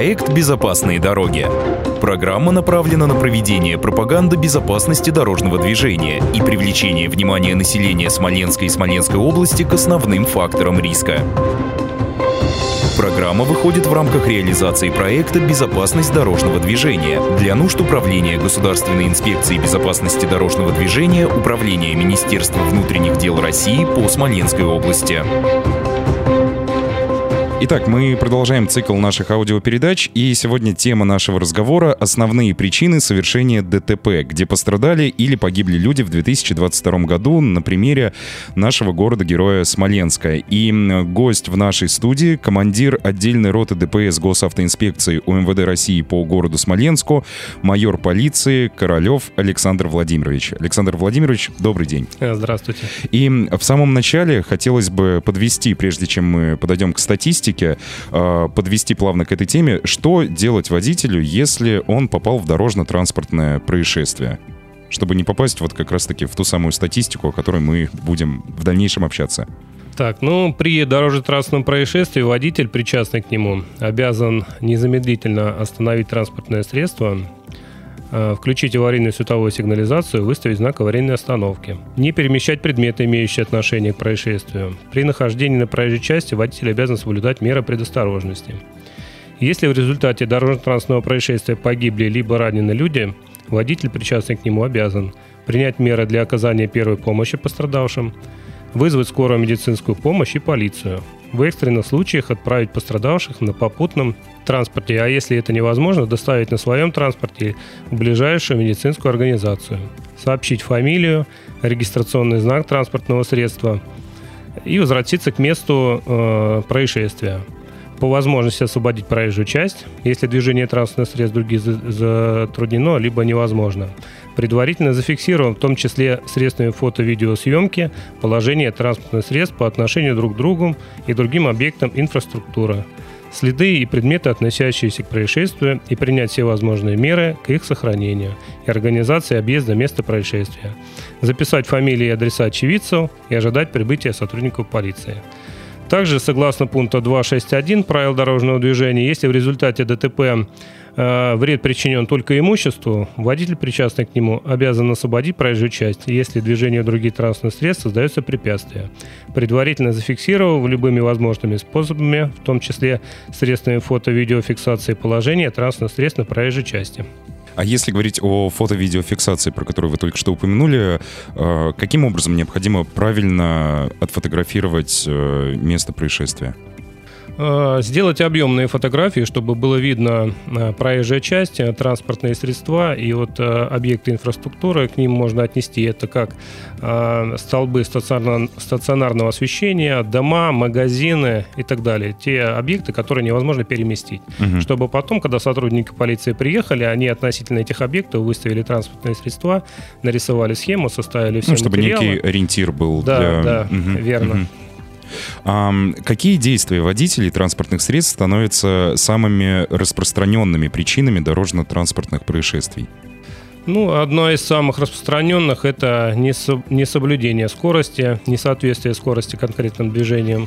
Проект «Безопасные дороги». Программа направлена на проведение пропаганды безопасности дорожного движения и привлечение внимания населения Смоленска и Смоленской области к основным факторам риска. Программа выходит в рамках реализации проекта «Безопасность дорожного движения» для нужд Управления Государственной инспекции безопасности дорожного движения Управления Министерства внутренних дел России по Смоленской области. Итак, мы продолжаем цикл наших аудиопередач, и сегодня тема нашего разговора — основные причины совершения ДТП, где пострадали или погибли люди в 2022 году на примере нашего города-героя Смоленска. И гость в нашей студии — командир отдельной роты ДПС Госавтоинспекции УМВД России по городу Смоленску, майор полиции Королев Александр Владимирович. Александр Владимирович, добрый день. Здравствуйте. И в самом начале хотелось бы подвести, прежде чем мы подойдем к статистике, подвести плавно к этой теме, что делать водителю, если он попал в дорожно-транспортное происшествие, чтобы не попасть вот как раз-таки в ту самую статистику, о которой мы будем в дальнейшем общаться. При дорожно-транспортном происшествии водитель, причастный к нему, обязан незамедлительно остановить транспортное средство, включить аварийную световую сигнализацию, выставить знак аварийной остановки. Не перемещать предметы, имеющие отношение к происшествию. При нахождении на проезжей части водитель обязан соблюдать меры предосторожности. Если в результате дорожно-транспортного происшествия погибли либо ранены люди, водитель, причастный к нему, обязан принять меры для оказания первой помощи пострадавшим, вызвать скорую медицинскую помощь и полицию. В экстренных случаях отправить пострадавших на попутном транспорте, а если это невозможно, доставить на своем транспорте в ближайшую медицинскую организацию, сообщить фамилию, регистрационный знак транспортного средства и возвратиться к месту происшествия. По возможности освободить проезжую часть, если движение транспортных средств других затруднено, либо невозможно. Предварительно зафиксирован, в том числе средствами фото-видеосъемки, положение транспортных средств по отношению друг к другу и другим объектам инфраструктуры, следы и предметы, относящиеся к происшествию, и принять все возможные меры к их сохранению и организации объезда места происшествия. Записать фамилии и адреса очевидцев и ожидать прибытия сотрудников полиции. Также, согласно пункту 2.6.1 правил дорожного движения, если в результате ДТП вред причинен только имуществу, водитель, причастный к нему, обязан освободить проезжую часть, если движению других транспортных средств создается препятствие, предварительно зафиксировав любыми возможными способами, в том числе средствами фото-видеофиксации положения транспортных средств на проезжей части. А если говорить о фото-видеофиксации, про которую вы только что упомянули, каким образом необходимо правильно отфотографировать место происшествия? Сделать объемные фотографии, чтобы было видно проезжая часть, транспортные средства и объекты инфраструктуры. К ним можно отнести это как столбы стационарного освещения, дома, магазины и так далее. Те объекты, которые невозможно переместить. Чтобы потом, когда сотрудники полиции приехали, они относительно этих объектов выставили транспортные средства, нарисовали схему, составили все чтобы материалы. Некий ориентир был. Да, верно. Какие действия водителей транспортных средств становятся самыми распространенными причинами дорожно-транспортных происшествий? Одно из самых распространенных – это несоблюдение скорости, несоответствие скорости конкретным движениям.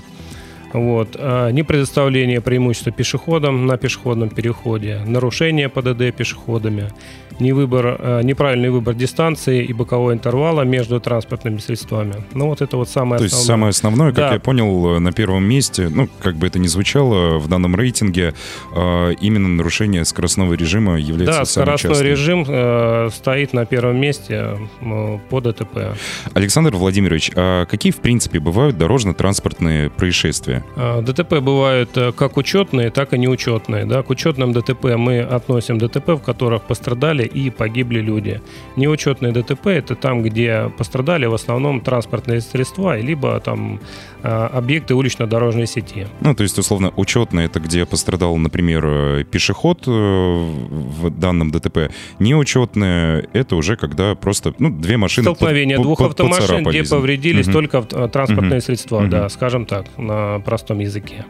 Не предоставление преимущества пешеходам на пешеходном переходе, нарушение ПДД пешеходами, неправильный выбор дистанции и бокового интервала между транспортными средствами. Это самое основное. То есть самое основное, как я понял, на первом месте, как бы это ни звучало, в данном рейтинге именно нарушение скоростного режима является самым частым. Да, скоростной режим стоит на первом месте по ДТП. Александр Владимирович, а какие в принципе бывают дорожно-транспортные происшествия? ДТП бывают как учетные, так и неучетные. К учетным ДТП мы относим ДТП, в которых пострадали и погибли люди. Неучетные ДТП – это там, где пострадали в основном транспортные средства, либо объекты улично-дорожной сети. То есть, условно, учетные – это где пострадал, например, пешеход в данном ДТП. Неучетные – это уже когда просто две машины столкновение двух автомашин, где повредились только транспортные средства, скажем так, на простом языке.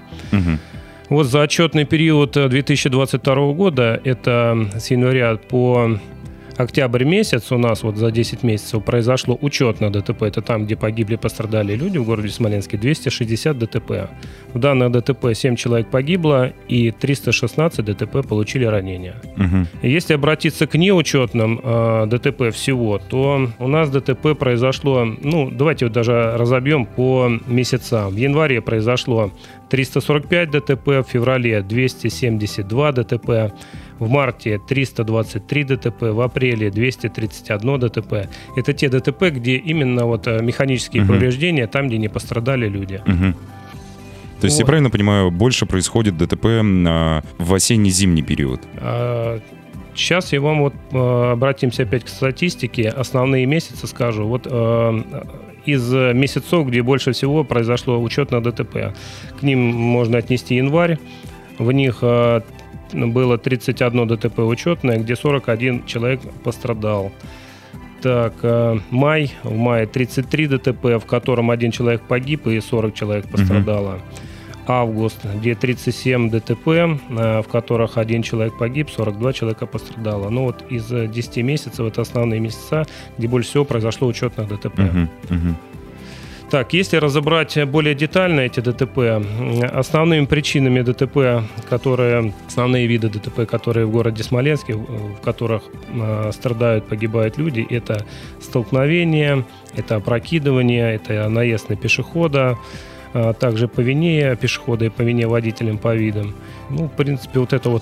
За отчетный период 2022 года, это с января по октябрь месяц у нас за 10 месяцев произошло учетное ДТП. Это там, где погибли, пострадали люди в городе Смоленске, 260 ДТП. В данных ДТП 7 человек погибло и 316 ДТП получили ранения. Если обратиться к неучетным ДТП всего, то у нас ДТП произошло, давайте даже разобьем по месяцам. В январе произошло 345 ДТП, в феврале 272 ДТП, в марте 323 ДТП, в апреле 231 ДТП. Это те ДТП, где именно механические повреждения, там, где не пострадали люди. То есть, я правильно понимаю, больше происходит ДТП в осенне-зимний период? Сейчас я вам обратимся опять к статистике. Основные месяцы скажу. Из месяцев, где больше всего произошло учетное ДТП, к ним можно отнести январь. В них было 31 ДТП учетное, где 41 человек пострадал. Так, май. В мае 33 ДТП, в котором 1 человек погиб и 40 человек пострадало. Август, где 37 ДТП, в которых 1 человек погиб, 42 человека пострадало. Из 10 месяцев это основные месяца, где больше всего произошло учетных ДТП. Так, если разобрать более детально эти ДТП, основными причинами ДТП, основные виды ДТП, которые в городе Смоленске, в которых страдают, погибают люди, это столкновение, это опрокидывание, это наезд на пешехода, также по вине пешехода и по вине водителям по видам. В принципе, это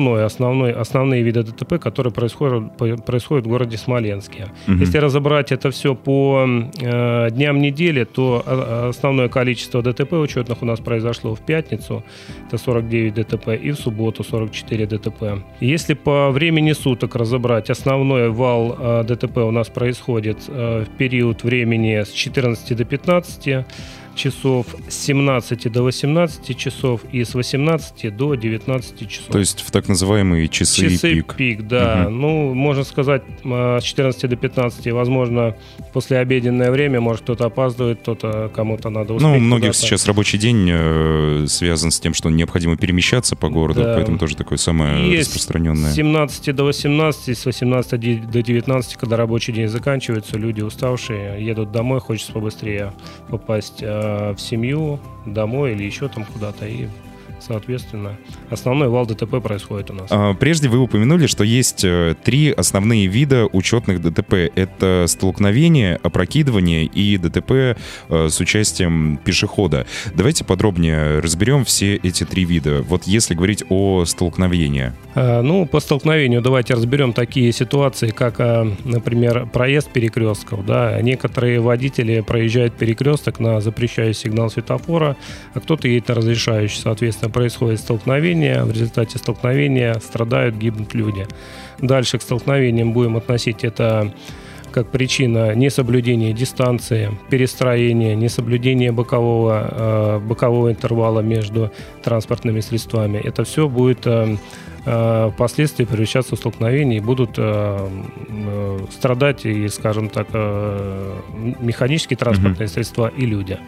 основные виды ДТП, которые происходят в городе Смоленске. Если разобрать это все по дням недели, то основное количество ДТП учетных у нас произошло в пятницу, это 49 ДТП, и в субботу 44 ДТП. Если по времени суток разобрать, основной вал ДТП у нас происходит в период времени с 14 до 15 часов, с 17 до 18 часов и с 18 до 19 часов. То есть в так называемые часы пик, да. Можно сказать, с 14 до 15, возможно, послеобеденное время, может, кто-то опаздывает, кто-то кому-то надо успеть. У многих сейчас рабочий день связан с тем, что необходимо перемещаться по городу, поэтому тоже такое самое распространенное. С 17 до 18, с 18 до 19, когда рабочий день заканчивается, люди уставшие, едут домой, хочется побыстрее попасть в семью, домой или еще там куда-то, и, соответственно, основной вал ДТП происходит у нас. Прежде вы упомянули, что есть 3 основные вида учетных ДТП. Это столкновение, опрокидывание и ДТП с участием пешехода. Давайте подробнее разберем все эти 3 вида. Если говорить о столкновении. По столкновению давайте разберем такие ситуации, как, например, проезд перекрестков. Да? Некоторые водители проезжают перекресток на запрещающий сигнал светофора, а кто-то едет на разрешающий. Соответственно, происходит столкновение. В результате столкновения страдают, гибнут люди. Дальше к столкновениям будем относить это как причина несоблюдения дистанции, перестроения, несоблюдения бокового интервала между транспортными средствами. Это все будет впоследствии превращаться в столкновение и будут страдать, и, скажем так, механические транспортные средства и люди.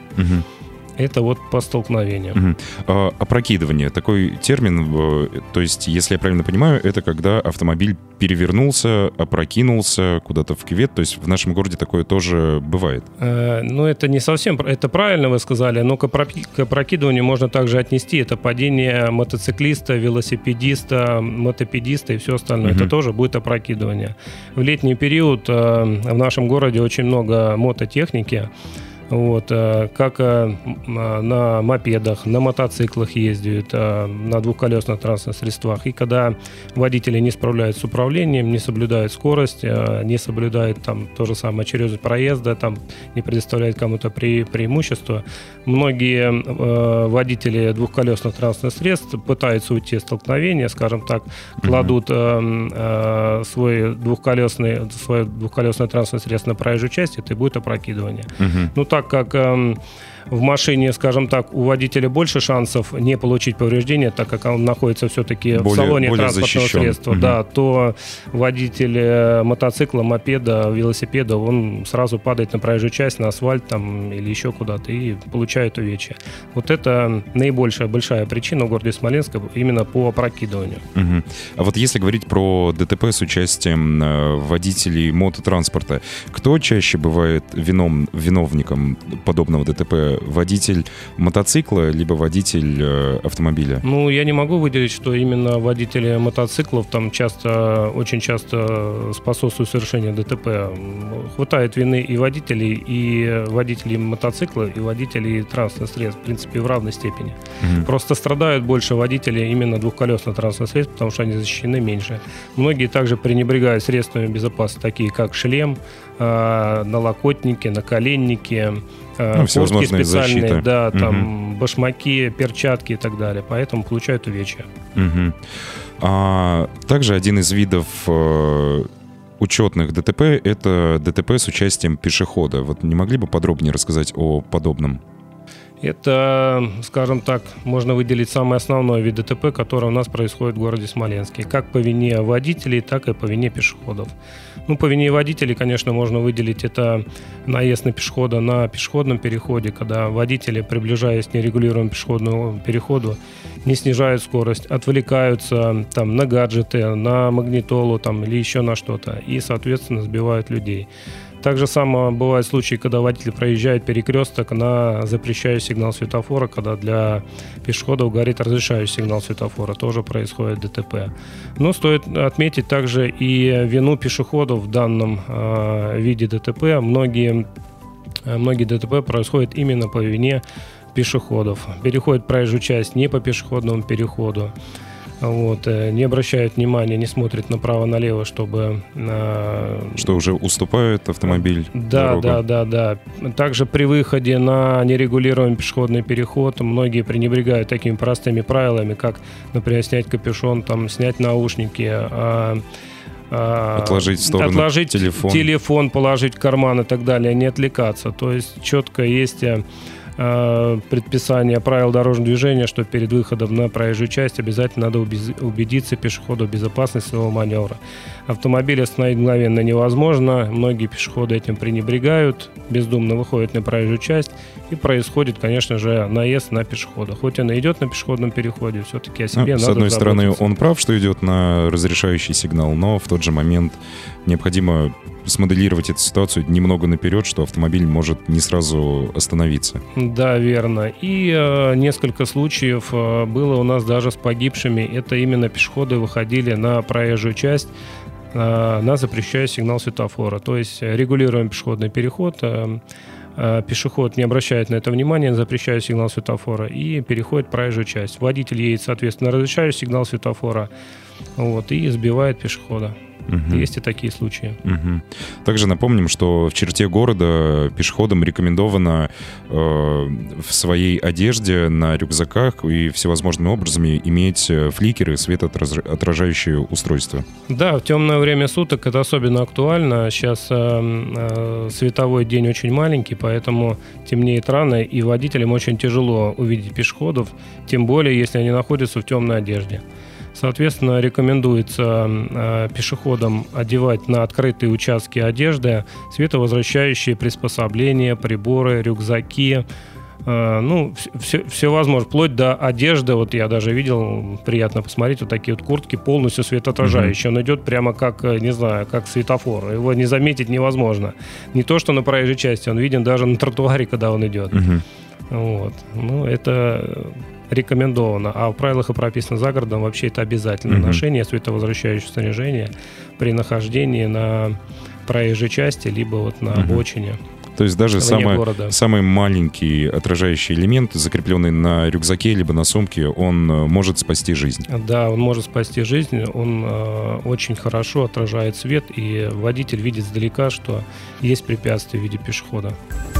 Это по столкновению. Опрокидывание. Такой термин, то есть, если я правильно понимаю, это когда автомобиль перевернулся, опрокинулся куда-то в кювет. То есть в нашем городе такое тоже бывает. Это не совсем... Это правильно вы сказали, но к опрокидыванию можно также отнести. Это падение мотоциклиста, велосипедиста, мотопедиста и все остальное. Это тоже будет опрокидывание. В летний период в нашем городе очень много мототехники. Как на мопедах, на мотоциклах ездят, на двухколесных транспортных средствах. И когда водители не справляются с управлением, не соблюдают скорость, не соблюдают то же самое очередность проезда, не предоставляют кому-то преимущество, многие водители двухколесных транспортных средств пытаются уйти от столкновения, скажем так, кладут свое двухколесное транспортное средство на проезжую часть, это и будет опрокидывание. Так как в машине, скажем так, у водителя больше шансов не получить повреждения, так как он находится все-таки в салоне транспортного средства, то водитель мотоцикла, мопеда, велосипеда, он сразу падает на проезжую часть, на асфальт или еще куда-то и получает увечья. Это большая причина в городе Смоленска именно по опрокидыванию. А если говорить про ДТП с участием водителей мототранспорта, кто чаще бывает виновником подобного ДТП? это водитель мотоцикла либо водитель автомобиля? Ну, я не могу выделить, что именно водители мотоциклов там очень часто способствуют совершению ДТП. Хватает вины и водителей мотоцикла, и водителей транспортных средств, в принципе, в равной степени. Просто страдают больше водители именно двухколесных транспортных средств, потому что они защищены меньше. Многие также пренебрегают средствами безопасности, такие как шлем, налокотники, наколенники, куртки специальные, да, там башмаки, перчатки и так далее. Поэтому получают увечья. Также один из видов учетных ДТП — это ДТП с участием пешехода. Вот не могли бы подробнее рассказать о подобном? Это, скажем так, можно выделить самый основной вид ДТП, который у нас происходит в городе Смоленске. Как по вине водителей, так и по вине пешеходов. Ну, по вине водителей, конечно, можно выделить это наезд на пешехода на пешеходном переходе, когда водители, приближаясь к нерегулируемому пешеходному переходу, не снижают скорость, отвлекаются там, на гаджеты, на магнитолу там, или еще на что-то, и, соответственно, сбивают людей. Так же самое бывают случаи, когда водитель проезжает перекресток на запрещающий сигнал светофора, когда для пешеходов горит разрешающий сигнал светофора. Тоже происходит ДТП. Но стоит отметить также и вину пешеходов в данном виде ДТП. Многие ДТП происходят именно по вине пешеходов. Переходят проезжую часть не по пешеходному переходу. Не обращают внимания, не смотрят направо-налево, чтобы... Что уже уступает автомобиль? Да. Также при выходе на нерегулируемый пешеходный переход многие пренебрегают такими простыми правилами, как, например, снять капюшон, снять наушники, отложить в сторону телефон, положить в карман и так далее, не отвлекаться. То есть четко есть предписание правил дорожного движения, что перед выходом на проезжую часть обязательно надо убедиться пешеходу в безопасности своего маневра. Автомобиль остановить мгновенно невозможно, многие пешеходы этим пренебрегают, бездумно выходят на проезжую часть, и происходит, конечно же, наезд на пешехода. Хоть он и идет на пешеходном переходе, все-таки о себе надо с одной стороны, заботиться. он прав, что идет на разрешающий сигнал, но в тот же момент необходимо смоделировать эту ситуацию немного наперед, что автомобиль может не сразу остановиться. Да, верно. И несколько случаев было у нас даже с погибшими. Это именно пешеходы выходили на проезжую часть на запрещающий сигнал светофора. То есть регулируем пешеходный переход, пешеход не обращает на это внимания, запрещает сигнал светофора и переходит проезжую часть. Водитель едет, соответственно, на разрешающий сигнал светофора и сбивает пешехода. Есть и такие случаи. Также напомним, что в черте города пешеходам рекомендовано в своей одежде, на рюкзаках и всевозможными образами иметь фликеры, светоотражающие устройства. Да, в темное время суток это особенно актуально. Сейчас световой день очень маленький, поэтому темнеет рано, и водителям очень тяжело увидеть пешеходов, тем более, если они находятся в темной одежде. Соответственно, рекомендуется пешеходам одевать на открытые участки одежды световозвращающие приспособления, приборы, рюкзаки, все возможно, вплоть до одежды. Вот я даже видел, приятно посмотреть, вот такие вот куртки полностью светоотражающие. Он идет прямо как, не знаю, как светофор. Его не заметить невозможно. Не то, что на проезжей части, он виден даже на тротуаре, когда он идет. Это рекомендовано. А в правилах и прописано за городом вообще это обязательное ношение световозвращающего снаряжения при нахождении на проезжей части либо на обочине. То есть даже самый маленький отражающий элемент, закрепленный на рюкзаке либо на сумке, он может спасти жизнь. Да, он может спасти жизнь, он очень хорошо отражает свет, и водитель видит издалека, что есть препятствие в виде пешехода.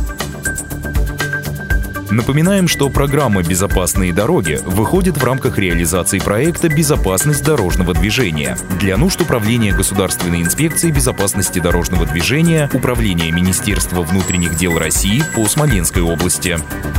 Напоминаем, что программа «Безопасные дороги» выходит в рамках реализации проекта «Безопасность дорожного движения» для нужд Управления Государственной инспекции безопасности дорожного движения, Управления Министерства внутренних дел России по Смоленской области.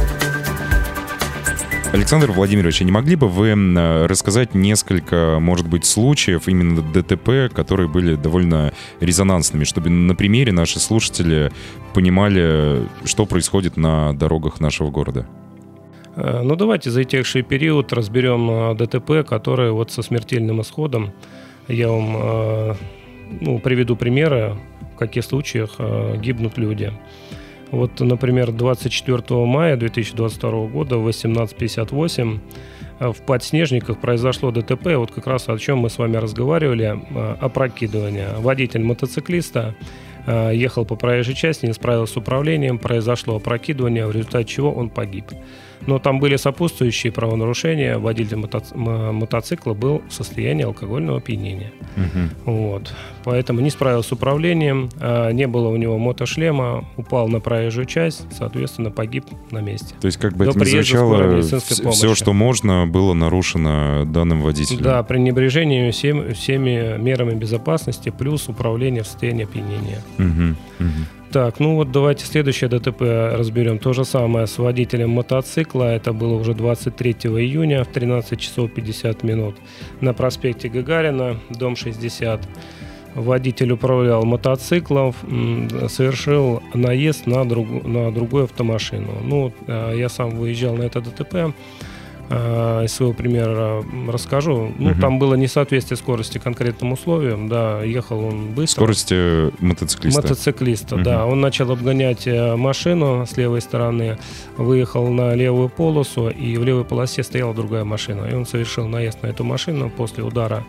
Александр Владимирович, не могли бы вы рассказать несколько, может быть, случаев именно ДТП, которые были довольно резонансными, чтобы на примере наши слушатели понимали, что происходит на дорогах нашего города? Давайте за истекший период разберем ДТП, которые со смертельным исходом. Я вам приведу примеры, в каких случаях гибнут люди. Вот, например, 24 мая 2022 года в 18:58 в Подснежниках произошло ДТП, вот как раз о чем мы с вами разговаривали, опрокидывание. Водитель мотоциклиста ехал по проезжей части, не справился с управлением, произошло опрокидывание, в результате чего он погиб. Но там были сопутствующие правонарушения. Водитель мотоцикла был в состоянии алкогольного опьянения. Вот. Поэтому не справился с управлением, не было у него мотошлема, упал на проезжую часть, соответственно, погиб на месте. То есть, как бы это ни звучало, все, что можно, было нарушено данным водителем. Да, пренебрежение всеми мерами безопасности, плюс управление в состоянии опьянения. Так, ну вот давайте следующее ДТП разберем. То же самое с водителем мотоцикла. Это было уже 23 июня в 13 часов 50 минут на проспекте Гагарина, дом 60. Водитель управлял мотоциклом, совершил наезд на другую автомашину. Ну, я сам выезжал на это ДТП. Из своего примера расскажу. Ну, там было несоответствие скорости конкретным условиям. Да, ехал он быстро. Скорости мотоциклиста. Да. Он начал обгонять машину с левой стороны, выехал на левую полосу, и в левой полосе стояла другая машина. И он совершил наезд на эту машину. После удара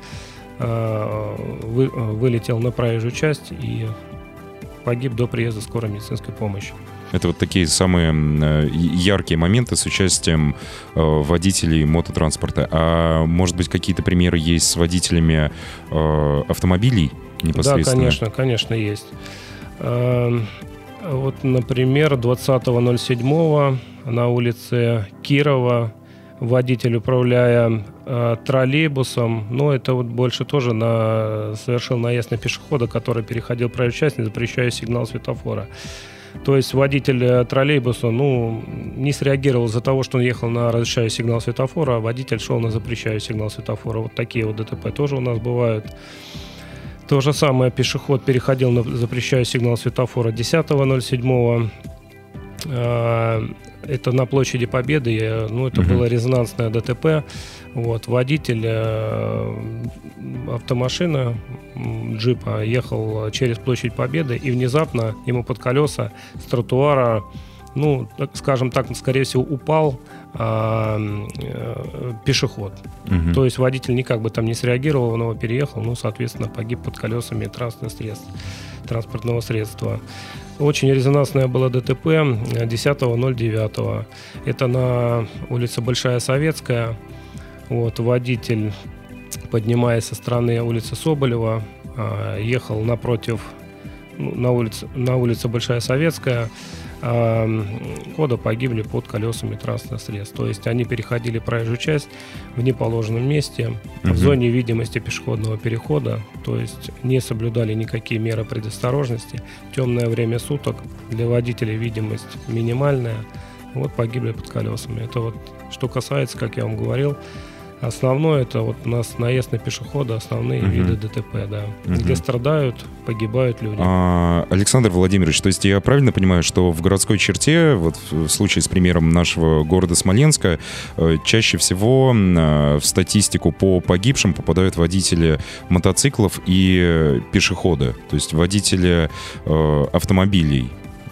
вылетел на проезжую часть и погиб до приезда скорой медицинской помощи. Это вот такие самые яркие моменты с участием водителей мототранспорта. А может быть, какие-то примеры есть с водителями автомобилей непосредственно? Да, конечно, есть. Вот, например, 20.07 на улице Кирова водитель, управляя троллейбусом, но это вот больше тоже совершил наезд на пешехода, который переходил проезжую часть, не запрещая сигнал светофора. То есть водитель троллейбуса, не среагировал из-за того, что он ехал на разрешающий сигнал светофора, а водитель шел на запрещающий сигнал светофора. Вот такие вот ДТП тоже у нас бывают. То же самое, пешеход переходил на запрещающий сигнал светофора 10.07. Это на площади Победы, это было резонансное ДТП. Вот, водитель автомашины, джипа, ехал через площадь Победы, и внезапно ему под колеса с тротуара, скажем так, скорее всего, упал пешеход. То есть водитель никак бы там не среагировал, он его переехал, соответственно, погиб под колесами транспортного средства. Очень резонансное было ДТП 10.09. Это на улице Большая Советская. Вот, водитель, поднимаясь со стороны улицы Соболева, ехал напротив, на улице Большая Советская. Хода погибли под колесами транспортных средств. То есть они переходили проезжую часть в неположенном месте, в зоне видимости пешеходного перехода, то есть не соблюдали никакие меры предосторожности. Темное время суток, для водителей видимость минимальная. Вот погибли под колесами. Это вот что касается, как я вам говорил, основное это вот у нас наезд на пешехода, основные виды ДТП, да, где страдают, погибают люди. Александр Владимирович, то есть я правильно понимаю, что в городской черте, вот в случае с примером нашего города Смоленска, чаще всего в статистику по погибшим попадают водители мотоциклов и пешеходы, то есть водители автомобилей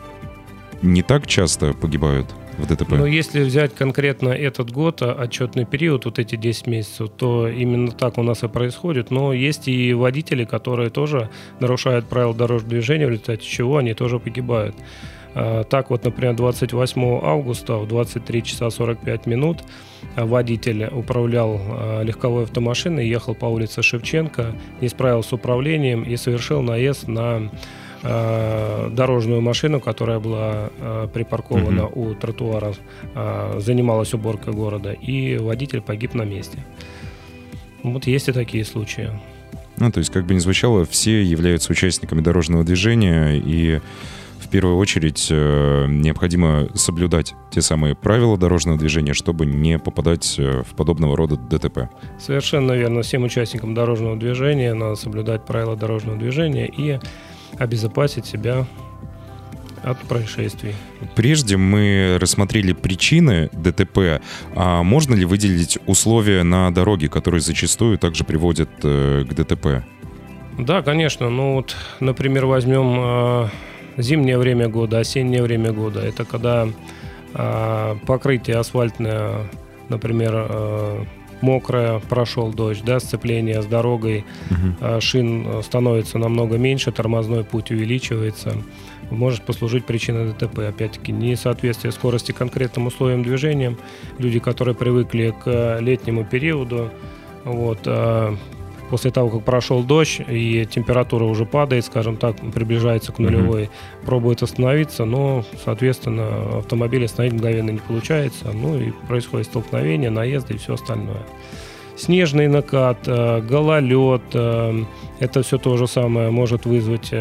не так часто погибают в ДТП? Но если взять конкретно этот год, отчетный период, вот эти 10 месяцев, то именно так у нас и происходит. Но есть и водители, которые тоже нарушают правила дорожного движения, в результате чего они тоже погибают. Так вот, например, 28 августа в 23 часа 45 минут водитель управлял легковой автомашиной, ехал по улице Шевченко, не справился с управлением и совершил наезд на дорожную машину, которая была припаркована у тротуара, занималась уборкой города, и водитель погиб на месте. Вот есть и такие случаи. То есть, как бы ни звучало, все являются участниками дорожного движения, и в первую очередь необходимо соблюдать те самые правила дорожного движения, чтобы не попадать в подобного рода ДТП. Совершенно верно. Всем участникам дорожного движения надо соблюдать правила дорожного движения и обезопасить себя от происшествий. Прежде мы рассмотрели причины ДТП. А можно ли выделить условия на дороге, которые зачастую также приводят к ДТП? Да, конечно. Например, возьмем зимнее время года, осеннее время года. Это когда покрытие асфальтное, например, мокрое, прошел дождь, да, сцепление с дорогой, шин становится намного меньше, тормозной путь увеличивается, может послужить причиной ДТП. Опять-таки, несоответствие скорости конкретным условиям движения. Люди, которые привыкли к летнему периоду, вот, после того, как прошел дождь и температура уже падает, скажем так, приближается к нулевой, пробует остановиться, но, соответственно, автомобиль остановить мгновенно не получается, ну и происходит столкновение, наезды и все остальное. Снежный накат, гололед, это все то же самое может вызвать,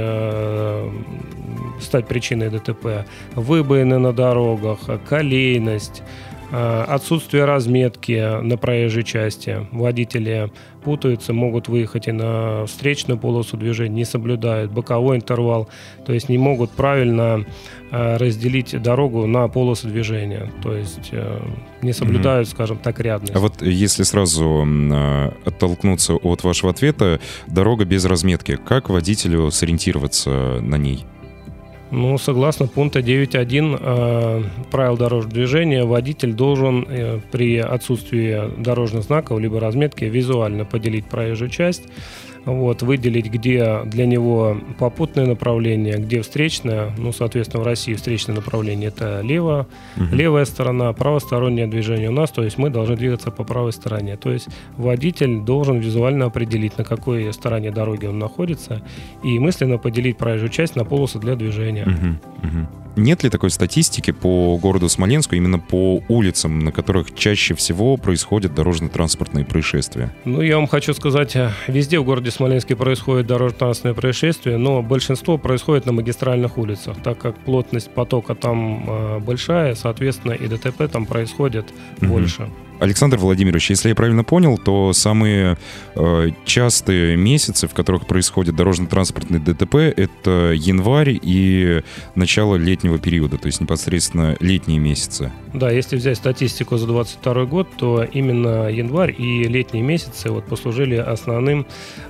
стать причиной ДТП. Выбоины на дорогах, колейность, отсутствие разметки на проезжей части. Водители путаются, могут выехать и на встречную полосу движения, не соблюдают боковой интервал, то есть не могут правильно разделить дорогу на полосы движения, то есть не соблюдают, скажем так, рядность. А вот если сразу оттолкнуться от вашего ответа, дорога без разметки, как водителю сориентироваться на ней? Ну, согласно пункта 9.1 правил дорожного движения, водитель должен при отсутствии дорожных знаков либо разметки визуально поделить проезжую часть, вот, выделить, где для него попутное направление, где встречное. Ну, соответственно, в России встречное направление – это левая сторона, правостороннее движение у нас, то есть мы должны двигаться по правой стороне. То есть водитель должен визуально определить, на какой стороне дороги он находится, и мысленно поделить проезжую часть на полосы для движения. Нет ли такой статистики по городу Смоленску, именно по улицам, на которых чаще всего происходят дорожно-транспортные происшествия? Ну, я вам хочу сказать, везде в городе Смоленске происходит дорожно-транспортные происшествия, но большинство происходит на магистральных улицах, так как плотность потока там большая, соответственно, и ДТП там происходит больше. Александр Владимирович, если я правильно понял, то самые частые месяцы, в которых происходит дорожно-транспортный ДТП, это январь и начало летнего периода, то есть непосредственно летние месяцы. Да, если взять статистику за 2022 год, то именно январь и летние месяцы вот послужили основным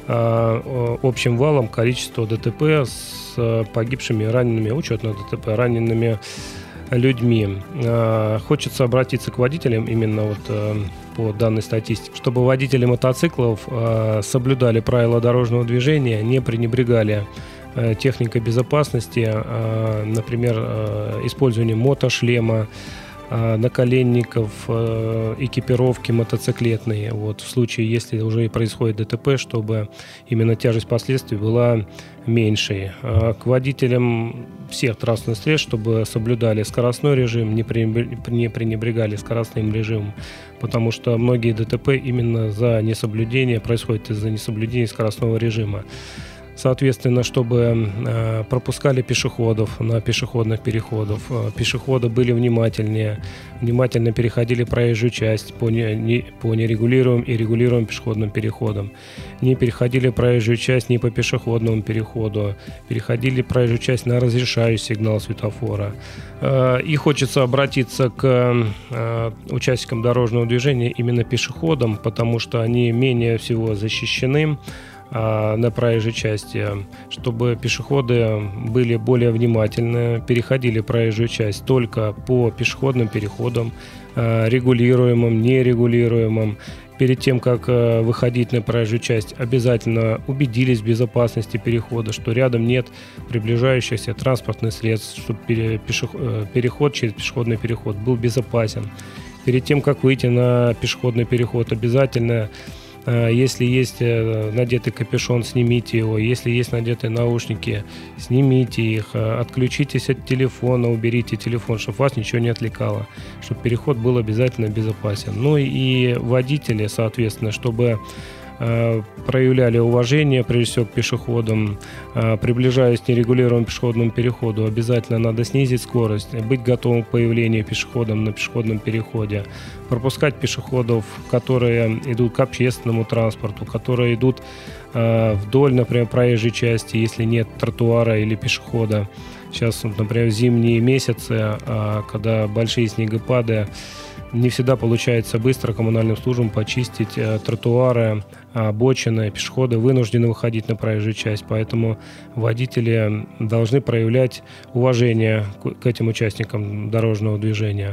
общим валом количества ДТП с погибшими, ранеными, учетно ДТП, ранеными людьми. Хочется обратиться к водителям именно вот по данной статистике, чтобы водители мотоциклов соблюдали правила дорожного движения, не пренебрегали техникой безопасности, например, использованием мотошлема, наколенников, экипировки мотоциклетной. Вот, в случае, если уже происходит ДТП, чтобы именно тяжесть последствий была меньшей. К водителям всех транспортных средств, чтобы соблюдали скоростной режим, не пренебрегали скоростным режимом, потому что многие ДТП именно за несоблюдение происходят из-за несоблюдения скоростного режима. Соответственно, чтобы пропускали пешеходов на пешеходных переходах, пешеходы были внимательнее, внимательно переходили проезжую часть по нерегулируемым и регулируемым пешеходным переходам, не переходили проезжую часть не по пешеходному переходу, переходили проезжую часть на разрешающий сигнал светофора. И хочется обратиться к участникам дорожного движения, именно пешеходам, потому что они менее всего защищены на проезжей части, чтобы пешеходы были более внимательны, переходили проезжую часть только по пешеходным переходам, регулируемым, нерегулируемым. Перед тем, как выходить на проезжую часть, обязательно убедились в безопасности перехода, что рядом нет приближающихся транспортных средств, чтобы переход через пешеходный переход был безопасен. Перед тем, как выйти на пешеходный переход, обязательно, если есть надетый капюшон, снимите его. Если есть надетые наушники, снимите их. Отключитесь от телефона, уберите телефон, чтобы вас ничего не отвлекало, чтобы переход был обязательно безопасен. Ну и водители, соответственно, чтобы проявляли уважение, прежде всего, к пешеходам. Приближаясь к нерегулируемому пешеходному переходу, обязательно надо снизить скорость, быть готовым к появлению пешеходам на пешеходном переходе, пропускать пешеходов, которые идут к общественному транспорту, которые идут вдоль, например, проезжей части, если нет тротуара или пешехода. Сейчас, например, в зимние месяцы, когда большие снегопады, Не всегда получается быстро коммунальным службам почистить тротуары, обочины, пешеходы вынуждены выходить на проезжую часть, поэтому водители должны проявлять уважение к этим участникам дорожного движения.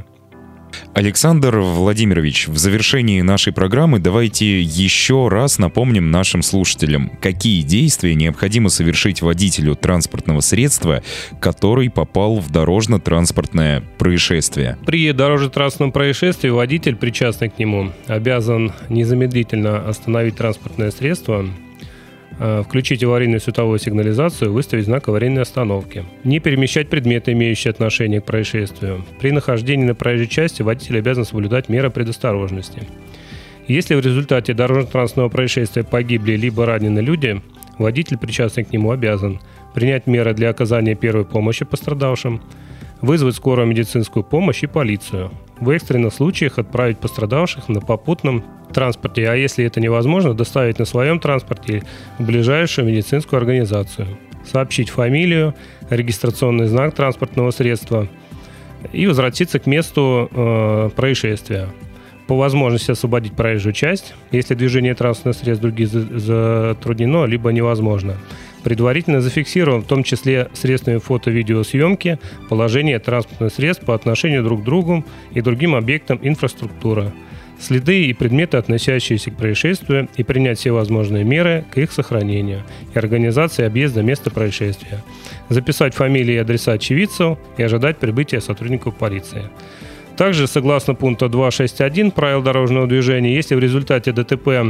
Александр Владимирович, в завершении нашей программы давайте еще раз напомним нашим слушателям, какие действия необходимо совершить водителю транспортного средства, который попал в дорожно-транспортное происшествие. При дорожно-транспортном происшествии водитель, причастный к нему, обязан незамедлительно остановить транспортное средство, включить аварийную световую сигнализацию, выставить знак аварийной остановки. Не перемещать предметы, имеющие отношение к происшествию. При нахождении на проезжей части водитель обязан соблюдать меры предосторожности. Если в результате дорожно-транспортного происшествия погибли либо ранены люди, водитель, причастный к нему, обязан принять меры для оказания первой помощи пострадавшим, вызвать скорую медицинскую помощь и полицию. В экстренных случаях отправить пострадавших на попутном транспорте, а если это невозможно, доставить на своем транспорте в ближайшую медицинскую организацию. Сообщить фамилию, регистрационный знак транспортного средства и возвратиться к месту происшествия. По возможности освободить проезжую часть, если движение транспортных средств других затруднено, либо невозможно. Предварительно зафиксирован, в том числе средствами фото-видеосъемки, положение транспортных средств по отношению друг к другу и другим объектам инфраструктуры, следы и предметы, относящиеся к происшествию, и принять все возможные меры к их сохранению и организации объезда места происшествия. Записать фамилии и адреса очевидцев и ожидать прибытия сотрудников полиции. Также, согласно пункту 2.6.1 правил дорожного движения, если в результате ДТП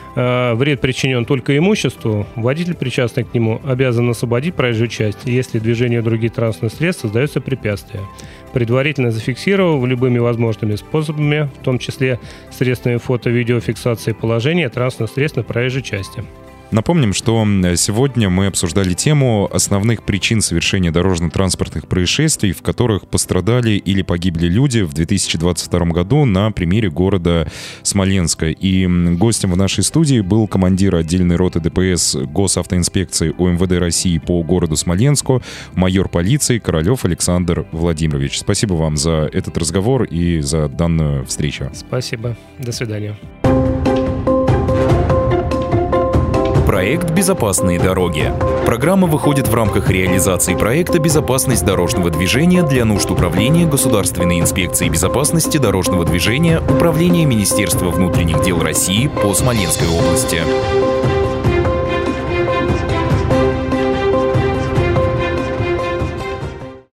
вред причинен только имуществу, водитель, причастный к нему, обязан освободить проезжую часть, если движению других транспортных средств создается препятствие, предварительно зафиксировав любыми возможными способами, в том числе средствами фото-видеофиксации положения транспортных средств на проезжей части. Напомним, что сегодня мы обсуждали тему основных причин совершения дорожно-транспортных происшествий, в которых пострадали или погибли люди в 2022 году на примере города Смоленска. И гостем в нашей студии был командир отдельной роты ДПС Госавтоинспекции УМВД России по городу Смоленску, майор полиции Королев Александр Владимирович. Спасибо вам за этот разговор и за данную встречу. Спасибо. До свидания. Проект «Безопасные дороги». Программа выходит в рамках реализации проекта «Безопасность дорожного движения» для нужд Управления Государственной инспекции безопасности дорожного движения Управления Министерства внутренних дел России по Смоленской области.